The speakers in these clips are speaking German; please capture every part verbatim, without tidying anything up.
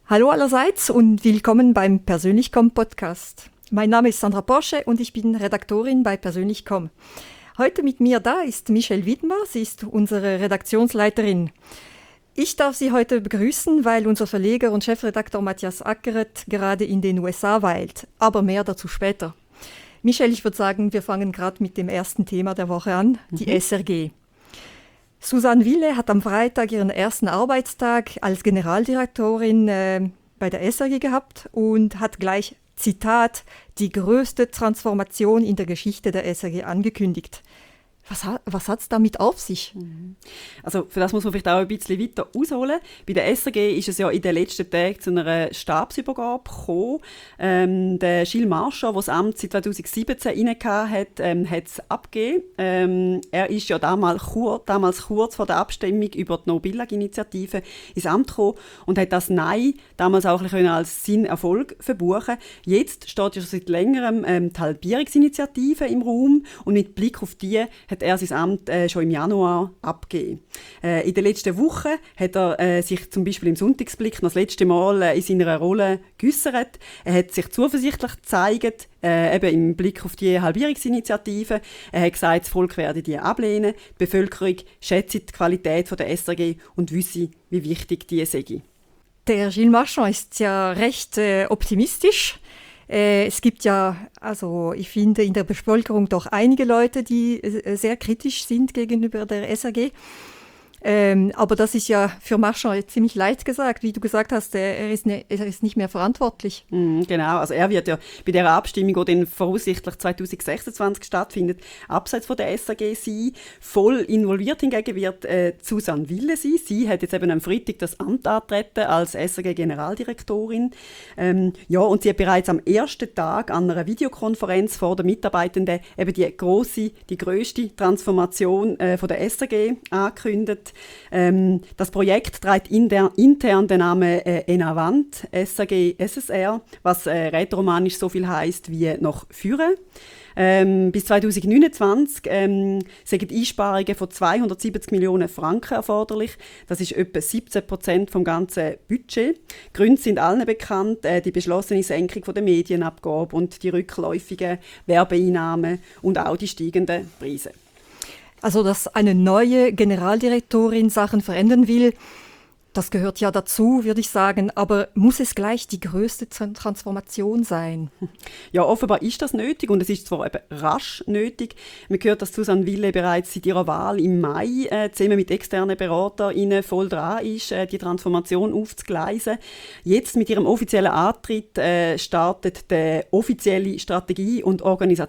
Hallo allerseits und willkommen beim Persönlich.com Podcast. Mein Name ist Sandra Porsche und ich bin Redaktorin bei Persönlich.com. Heute mit mir da ist Michelle Widmer, sie ist unsere Redaktionsleiterin. Ich darf Sie heute begrüßen, weil unser Verleger und Chefredakteur Matthias Ackeret gerade in den U S A weilt, aber mehr dazu später. Michelle, ich würde sagen, wir fangen gerade mit dem ersten Thema der Woche an, die mhm. S R G. Susanne Wille hat am Freitag ihren ersten Arbeitstag als Generaldirektorin äh, bei der S R G gehabt und hat gleich, Zitat, die größte Transformation in der Geschichte der S R G angekündigt. Was, was hat es damit auf sich? Also für das muss man vielleicht auch ein bisschen weiter ausholen. Bei der S R G ist es ja in den letzten Tagen zu einer Stabsübergabe gekommen. Ähm, der Gilles Marchand, der das Amt seit zweitausendsiebzehn inne hatte, ähm, hat es abgegeben. Ähm, er ist ja damals, kur, damals kurz vor der Abstimmung über die No-Billag-Initiative ins Amt gekommen und hat das Nein damals auch ein bisschen als seinen Erfolg verbuchen. Jetzt steht ja schon seit längerem ähm, die Halbierungsinitiative im Raum und mit Blick auf die hat er sein Amt äh, schon im Januar abgegeben. Äh, in den letzten Wochen hat er äh, sich zum Beispiel im Sonntagsblick noch das letzte Mal äh, in seiner Rolle geäussert. Er hat sich zuversichtlich gezeigt, äh, eben im Blick auf die Halbierungsinitiative. Er hat gesagt, das Volk werde die ablehnen. Die Bevölkerung schätze die Qualität von der S R G und wisse, wie wichtig die sei. Der Gilles Marchand ist ja recht äh, optimistisch. Äh, es gibt ja, also ich finde in der Bevölkerung doch einige Leute, die äh, sehr kritisch sind gegenüber der S R G. Ähm, aber das ist ja für Marchand ziemlich leicht gesagt. Wie du gesagt hast, er ist, ne, er ist nicht mehr verantwortlich. Mm, genau, also er wird ja bei dieser Abstimmung, die dann voraussichtlich zweitausendsechsundzwanzig stattfindet, abseits von der S R G sein. Voll involviert hingegen wird äh, Susanne Wille sein. Sie hat jetzt eben am Freitag das Amt angetreten als S R G-Generaldirektorin. Ähm, ja, und sie hat bereits am ersten Tag an einer Videokonferenz vor den Mitarbeitenden eben die grosse, die grösste Transformation äh, von der S R G angekündigt. Ähm, das Projekt trägt inter, intern den Namen äh, Enavant, S R G S S R, was äh, rätoromanisch so viel heisst wie «nach Führen». Ähm, bis zweitausendneunundzwanzig ähm, sind Einsparungen von zweihundertsiebzig Millionen Franken erforderlich. Das ist etwa siebzehn Prozent vom ganzen Budget. Gründe sind allen bekannt, äh, die beschlossene Senkung von der Medienabgabe und die rückläufigen Werbeeinnahmen und auch die steigenden Preise. Also, dass eine neue Generaldirektorin Sachen verändern will, das gehört ja dazu, würde ich sagen. Aber muss es gleich die größte Transformation sein? Ja, offenbar ist das nötig und es ist zwar eben rasch nötig. Man hört, dass Susanne Wille bereits seit ihrer Wahl im Mai äh, zusammen mit externen BeraterInnen voll dran ist, äh, die Transformation aufzugleisen. Jetzt mit ihrem offiziellen Antritt äh, startet der offizielle Strategie- und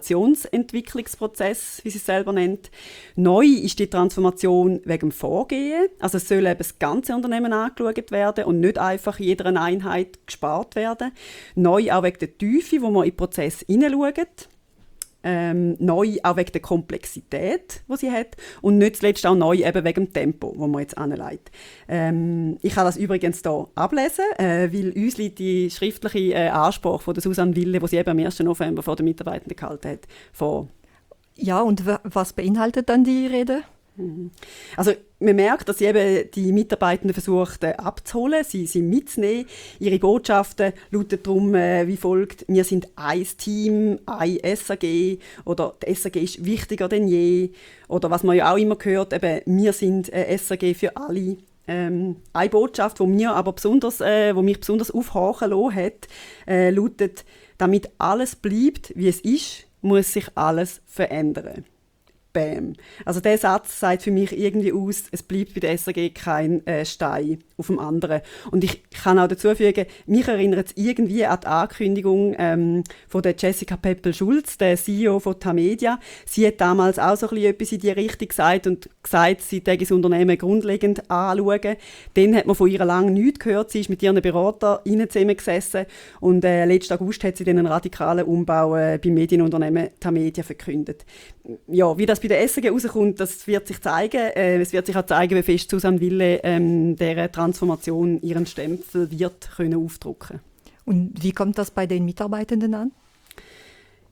Organisationsentwicklungsprozess, wie sie es selber nennt. Neu ist die Transformation wegen dem Vorgehen. Also es soll eben das ganze Unternehmen angeschaut werden und nicht einfach jeder Einheit gespart werden. Neu auch wegen der Tiefe, wo man in den Prozess hineinschaut. Ähm, neu auch wegen der Komplexität, die sie hat. Und nicht zuletzt auch neu eben wegen dem Tempo, das man jetzt anlegt. Ähm, ich kann das übrigens hier ablesen, äh, weil uns liegt die schriftliche äh, Ansprache von der Susanne Wille, die sie eben am ersten November vor den Mitarbeitenden gehalten hat, vor. Ja, und w- was beinhaltet dann die Rede? Also man merkt, dass sie eben die Mitarbeitenden versucht äh, abzuholen, sie, sie mitzunehmen. Ihre Botschaften lauten darum äh, wie folgt: Wir sind ein Team, ein S R G, oder die S R G ist wichtiger denn je. Oder was man ja auch immer hört, eben, wir sind äh, S R G für alle. Ähm, eine Botschaft, die mir aber besonders, äh, wo mich besonders aufhorchen lassen hat, äh, lautet: Damit alles bleibt, wie es ist, muss sich alles verändern. Bam. Also der Satz sagt für mich irgendwie aus, es bleibt bei der S R G kein äh, Stein auf dem anderen. Und ich kann auch dazu fügen, mich erinnert es irgendwie an die Ankündigung ähm, von der Jessica Peppel-Schulz, der C E O von Tamedia. Sie hat damals auch so ein bisschen etwas in die Richtung gesagt und gesagt, sie täge das Unternehmen grundlegend anschauen. Dann hat man von ihr lange nichts gehört. Sie ist mit ihren BeraterInnen zusammengesessen und äh, letzten August hat sie dann einen radikalen Umbau äh, beim Medienunternehmen Tamedia verkündet. Ja, wie das bei der S R G rauskommt, das wird sich zeigen. Äh, es wird sich auch zeigen, wie fest Susanne Wille ähm, dieser Transformation ihren Stempel wird können aufdrücken. Und wie kommt das bei den Mitarbeitenden an?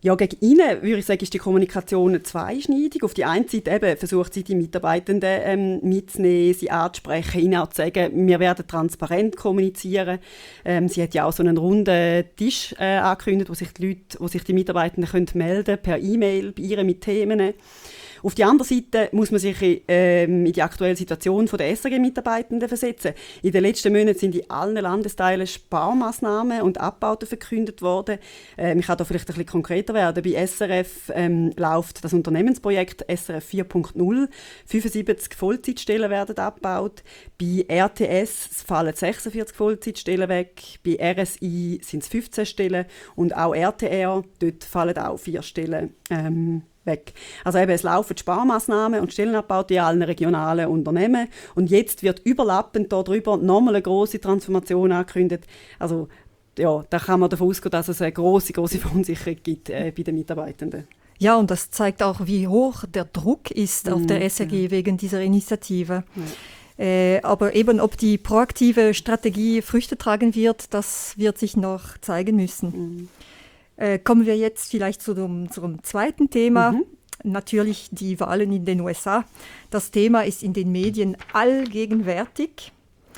Ja, gegen ihnen, würde ich sagen, ist die Kommunikation zweischneidig. Auf die einen Seite eben versucht sie, die Mitarbeitenden ähm, mitzunehmen, sie anzusprechen, ihnen auch zu sagen, wir werden transparent kommunizieren. Ähm, sie hat ja auch so einen runden Tisch äh, angekündigt, wo sich die Leute, wo sich die Mitarbeitenden können melden per E-Mail bei ihr mit Themen. Auf die andere Seite muss man sich ähm, in die aktuelle Situation der S R G-Mitarbeitenden versetzen. In den letzten Monaten sind in allen Landesteilen Sparmaßnahmen und Abbauten verkündet worden. Ähm, ich kann da vielleicht ein bisschen konkreter werden. Bei S R F ähm, läuft das Unternehmensprojekt S R F vier Punkt null. fünfundsiebzig Vollzeitstellen werden abgebaut. Bei R T S fallen sechsundvierzig Vollzeitstellen weg. Bei R S I sind es fünfzehn Stellen. Und auch R T R, dort fallen auch vier Stellen ähm, weg. Also eben, es laufen Sparmaßnahmen und Stellenabbau in allen regionalen Unternehmen. Und jetzt wird überlappend darüber nochmal eine grosse Transformation angekündigt. Also ja, da kann man davon ausgehen, dass es eine grosse, grosse Verunsicherung gibt äh, bei den Mitarbeitenden. Ja, und das zeigt auch, wie hoch der Druck ist auf mm, der S R G ja. wegen dieser Initiative. Ja. Äh, aber eben, ob die proaktive Strategie Früchte tragen wird, das wird sich noch zeigen müssen. Mm. Äh, kommen wir jetzt vielleicht zu unserem zweiten Thema, mhm. natürlich die Wahlen in den U S A. Das Thema ist in den Medien allgegenwärtig.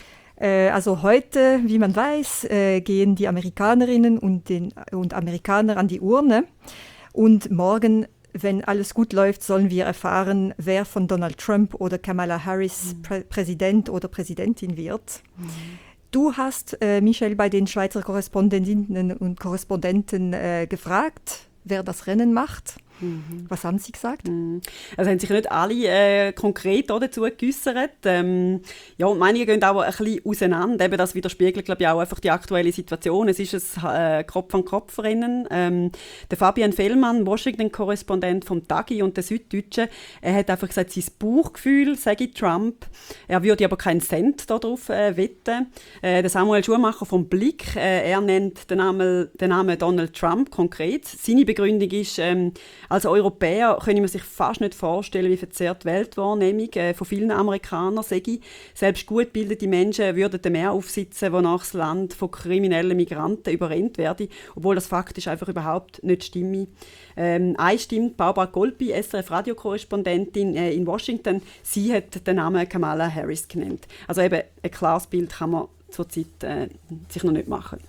Äh, also heute, wie man weiß, äh, gehen die Amerikanerinnen und, den, und Amerikaner an die Urne. Und morgen, wenn alles gut läuft, sollen wir erfahren, wer von Donald Trump oder Kamala Harris mhm. Prä- Präsident oder Präsidentin wird. Mhm. Du hast, äh, Michel, bei den Schweizer Korrespondentinnen und Korrespondenten äh, gefragt, wer das Rennen macht. Mhm. Was haben sie gesagt? Mhm. Also haben sich nicht alle äh, konkret dazu geäussert. Ähm, ja, und Meinungen gehen auch ein bisschen auseinander. Eben, das widerspiegelt, glaube ich, auch einfach die aktuelle Situation. Es ist ein äh, Kopf-an-Kopf-Rennen. Ähm, der Fabian Fellmann, Washington-Korrespondent vom Tagi und der Süddeutschen, er hat einfach gesagt, sein Bauchgefühl sage Trump. Er würde aber keinen Cent darauf äh, wetten. Äh, der Samuel Schumacher vom Blick, äh, er nennt den Namen, den Namen Donald Trump konkret. Seine Begründung ist, ähm, als Europäer können wir sich fast nicht vorstellen, wie verzerrt die Weltwahrnehmung äh, von vielen Amerikanern sei. Selbst gut gebildete Menschen würden dem Meer aufsitzen, wonach das Land von kriminellen Migranten überrennt werde, obwohl das faktisch einfach überhaupt nicht stimme. Ähm, einstimmt Barbara Golpi, S R F-Radiokorrespondentin äh, in Washington, sie hat den Namen Kamala Harris genannt. Also eben ein klares Bild kann man zurzeit äh, sich noch nicht machen.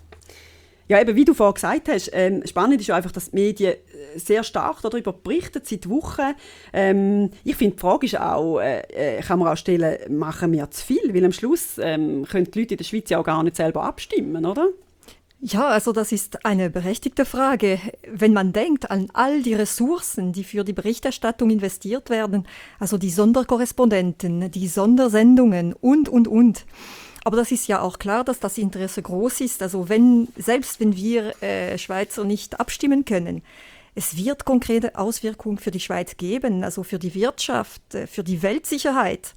Ja, eben, wie du vorhin gesagt hast, ähm, spannend ist ja einfach, dass die Medien sehr stark darüber berichten, seit Wochen. Ähm, ich finde, die Frage ist auch, äh, kann man auch stellen, machen wir zu viel? Weil am Schluss ähm, können die Leute in der Schweiz ja auch gar nicht selber abstimmen, oder? Ja, also das ist eine berechtigte Frage. Wenn man denkt an all die Ressourcen, die für die Berichterstattung investiert werden, also die Sonderkorrespondenten, die Sondersendungen und, und, und. Aber das ist ja auch klar, dass das Interesse groß ist. Also wenn, selbst wenn wir äh, Schweizer nicht abstimmen können, es wird konkrete Auswirkungen für die Schweiz geben, also für die Wirtschaft, äh, für die Weltsicherheit.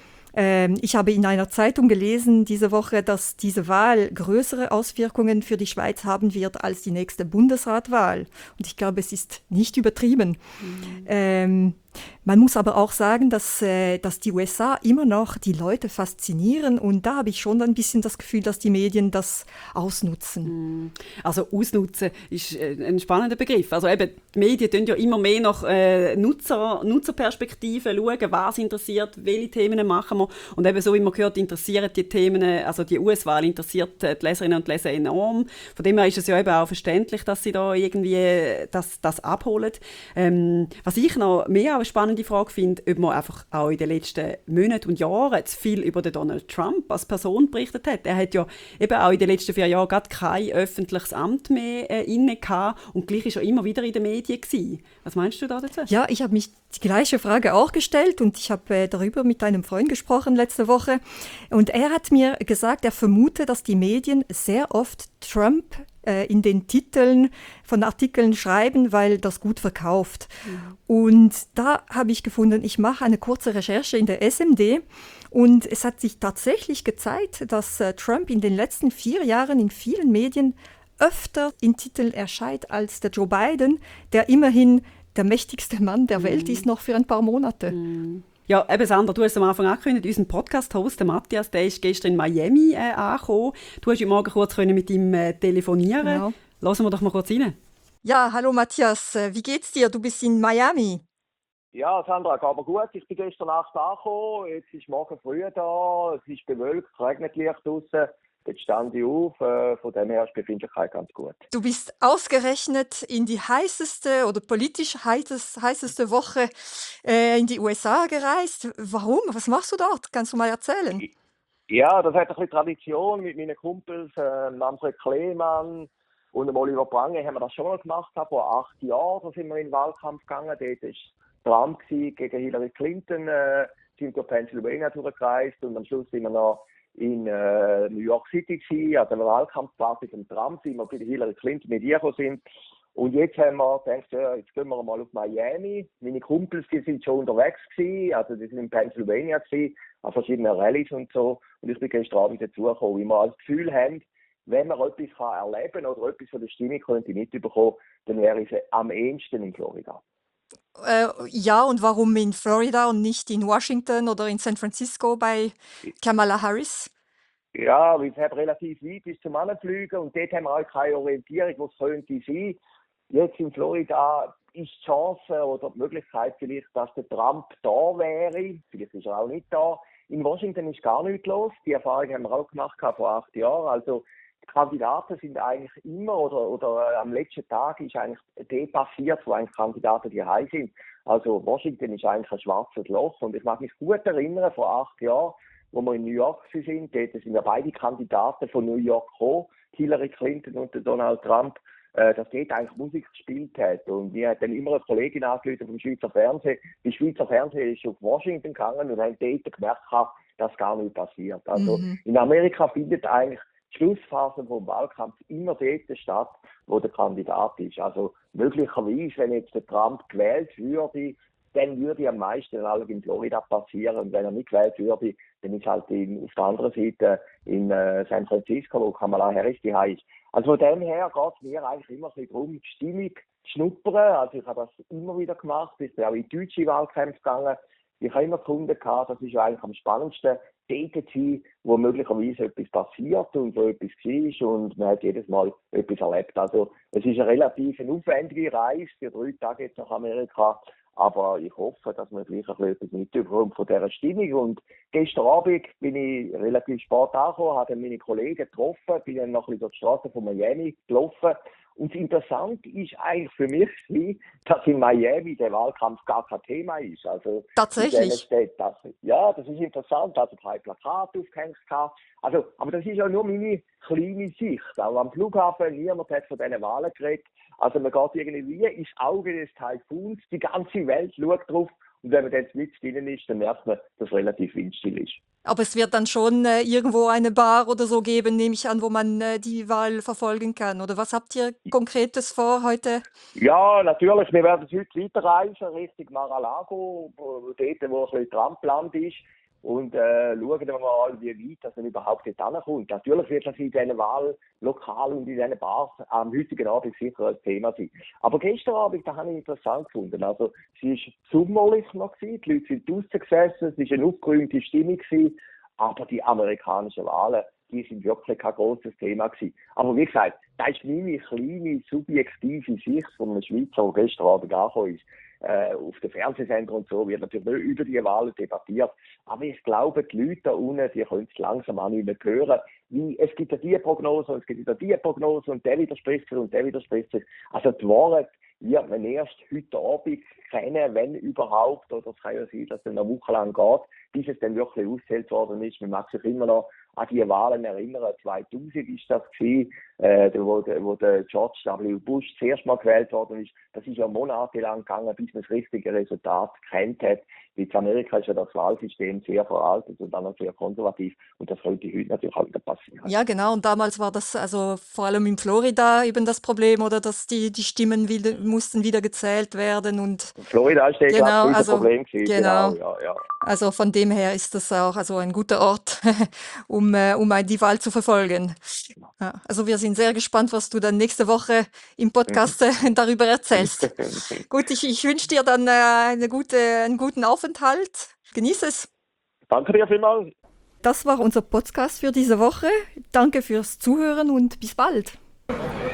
Ähm, ich habe in einer Zeitung gelesen diese Woche, dass diese Wahl größere Auswirkungen für die Schweiz haben wird als die nächste Bundesratwahl. Und ich glaube, es ist nicht übertrieben. Mhm. Ähm, Man muss aber auch sagen, dass, äh, dass die U S A immer noch die Leute faszinieren und da habe ich schon ein bisschen das Gefühl, dass die Medien das ausnutzen. Also ausnutzen ist ein spannender Begriff. Also eben, die Medien tun ja immer mehr nach äh, Nutzer, Nutzerperspektiven schauen, was interessiert, welche Themen machen wir. Und eben so wie man gehört, interessieren die Themen, also die U S-Wahl interessiert die Leserinnen und Leser enorm. Von dem her ist es ja eben auch verständlich, dass sie da irgendwie das, das abholen. Ähm, was ich noch mehr eine spannende Frage finde, ob man einfach auch in den letzten Monaten und Jahren zu viel über den Donald Trump als Person berichtet hat. Er hat ja eben auch in den letzten vier Jahren gar kein öffentliches Amt mehr äh, inne gehabt und gleich ist er immer wieder in den Medien gewesen. Was meinst du da dazu? Ja, ich habe mich die gleiche Frage auch gestellt und ich habe äh, darüber mit einem Freund gesprochen letzte Woche und er hat mir gesagt, er vermute, dass die Medien sehr oft Trump in den Titeln von Artikeln schreiben, weil das gut verkauft. Mhm. Und da habe ich gefunden, ich mache eine kurze Recherche in der S M D und es hat sich tatsächlich gezeigt, dass äh, Trump in den letzten vier Jahren in vielen Medien öfter in Titeln erscheint als der Joe Biden, der immerhin der mächtigste Mann der mhm. Welt ist, noch für ein paar Monate. Mhm. Ja, eben Sandra, du hast am Anfang angekündigt, unseren Podcast-Host, der Matthias, der ist gestern in Miami äh, angekommen. Du hast heute Morgen kurz mit ihm äh, telefonieren. Genau. Lassen wir doch mal kurz rein. Ja, hallo Matthias, Äh, wie geht's dir? Du bist in Miami. Ja, Sandra, geht mir gut. Ich bin gestern Nacht angekommen, jetzt ist morgen früh da, es ist bewölkt, es regnet leicht draussen. Jetzt stand ich auf, äh, von dem her ist die Befindlichkeit ganz gut. Du bist ausgerechnet in die heißeste oder politisch heißes, heißeste Woche äh, in die U S A gereist. Warum? Was machst du dort? Kannst du mal erzählen? Ja, das hat ein bisschen Tradition mit meinen Kumpels, äh, Manfred Kleemann und dem Oliver Prange haben wir das schon mal gemacht, vor acht Jahren, da sind wir in den Wahlkampf gegangen, dort war Trump gegen Hillary Clinton, äh, sind durch Pennsylvania durchgereist und am Schluss sind wir noch in äh, New York City gewesen, an der Wahlkampfparty von Trump, wie wir bei Hillary Clinton mit ihr gekommen sind. Und jetzt haben wir gedacht, ja, jetzt gehen wir mal auf Miami. Meine Kumpels, die sind schon unterwegs gewesen, also die sind in Pennsylvania gewesen, an verschiedenen Rallyes und so. Und ich bin gestern Abend dazugekommen, wie wir das Gefühl haben, wenn man etwas kann erleben oder etwas von der Stimmung könnte mitbekommen, dann wäre es am ehesten in Florida. Äh, ja, und warum in Florida und nicht in Washington oder in San Francisco bei Kamala Harris? Ja, weil es hat relativ weit bis zum Anfliegen und dort haben wir auch keine Orientierung, was könnte sein. Jetzt in Florida ist die Chance oder die Möglichkeit vielleicht, dass der Trump da wäre. Vielleicht ist er auch nicht da. In Washington ist gar nichts los. Die Erfahrung haben wir auch gemacht vor acht Jahren. Also die Kandidaten sind eigentlich immer oder, oder äh, am letzten Tag ist eigentlich der passiert, wo eigentlich Kandidaten die heim sind. Also Washington ist eigentlich ein schwarzes Loch und ich mag mich gut erinnern, vor acht Jahren, wo wir in New York sind, dort sind ja beide Kandidaten von New York gekommen, Hillary Clinton und Donald Trump, äh, dass dort eigentlich Musik gespielt hat. Und wir haben dann immer eine Kollegin angerufen vom Schweizer Fernsehen. Die Schweizer Fernsehen ist auf Washington gegangen und haben dort gemerkt, dass gar nichts passiert. Also Mhm. in Amerika findet eigentlich die Schlussphase vom Wahlkampf immer dort statt, wo der Kandidat ist. Also möglicherweise, wenn jetzt der Trump gewählt würde, dann würde am meisten alles in Florida passieren. Und wenn er nicht gewählt würde, dann ist halt in, auf der anderen Seite in äh, San Francisco, wo Kamala Harris die ist. Also von dem her geht es mir eigentlich immer ein bisschen darum, die Stimmung zu schnuppern. Also ich habe das immer wieder gemacht, ich bin auch in deutsche Wahlkämpfe gegangen. Ich habe immer Kunden gehabt, das ist ja eigentlich am spannendsten, dort zu sein, wo möglicherweise etwas passiert und wo etwas war und man hat jedes Mal etwas erlebt. Also es ist eine relativ aufwendige Reise, für drei Tage jetzt nach Amerika. Aber ich hoffe, dass man vielleicht ein bisschen etwas mitbekommt von dieser Stimmung. Und gestern Abend bin ich relativ spät angekommen, habe meine Kollegen getroffen, bin dann noch ein bisschen durch die Straße von Miami gelaufen. Und das Interessante ist eigentlich für mich, dass in Miami der Wahlkampf gar kein Thema ist. Also Tatsächlich. Steht das, ja, das ist interessant, also kein Plakat aufgehängt. Also, aber das ist ja nur meine kleine Sicht. Auch am Flughafen, niemand hat von diesen Wahlen geredet. Also man geht irgendwie ins Auge des Taifuns, die ganze Welt schaut drauf und wenn man dann mit drin ist, dann merkt man, dass es relativ windstill ist. Aber es wird dann schon äh, irgendwo eine Bar oder so geben, nehme ich an, wo man äh, die Wahl verfolgen kann. Oder was habt ihr Konkretes vor heute? Ja, natürlich, wir werden heute weiterreisen Richtung Mar-a-Lago, dort, wo ein bisschen Trampland ist. Und äh, schauen wir mal, wie weit dass man überhaupt dort hinkommt. Natürlich wird das in diesen Wahllokalen und in diesen Bars am heutigen Abend sicher ein Thema sein. Aber gestern Abend, da habe ich interessant gefunden. Also, es war sommerlich noch gewesen, die Leute sind draussen gesessen, es war eine aufgeräumte Stimmung gewesen, aber die amerikanischen Wahlen, die sind wirklich kein grosses Thema gewesen. Aber wie gesagt, das ist meine kleine, subjektive Sicht von einem Schweizer, der gestern Abend angekommen ist. Äh, auf den Fernsehsendern und so wird natürlich nicht über die Wahlen debattiert. Aber ich glaube, die Leute da unten, die können es langsam an nicht mehr hören. Wie, es gibt ja diese Prognose und es gibt ja diese Prognose und der widerspricht sich und der widerspricht sich. Also die Wahrheit wird man erst heute Abend kennen, wenn überhaupt. Oder es kann ja sein, dass es eine Woche lang geht, bis es dann wirklich ausgezählt worden ist. Man mag sich immer noch an die Wahlen erinnern. zweitausend ist das gewesen, äh, wo, wo der George W. Bush zuerst mal gewählt worden ist. Das ist ja monatelang gegangen, bis man das richtige Resultat kennt hat. In Amerika ist ja das Wahlsystem sehr veraltet und dann auch sehr konservativ. Und das sollte heute natürlich auch wieder passieren. Ja, genau. Und damals war das also vor allem in Florida eben das Problem, oder dass die, die Stimmen wieder, mussten wieder gezählt werden. Und Florida ist genau, gerade ein also, Problem gewesen. genau. Genau, ja, ja. Also von dem her ist das auch also ein guter Ort, um, äh, um die Wahl zu verfolgen. Ja, also wir sind sehr gespannt, was du dann nächste Woche im Podcast äh, darüber erzählst. Gut, ich, ich wünsche dir dann äh, eine gute, einen guten Aufenthalt. Genieß es. Danke dir vielmals. Das war unser Podcast für diese Woche. Danke fürs Zuhören und bis bald.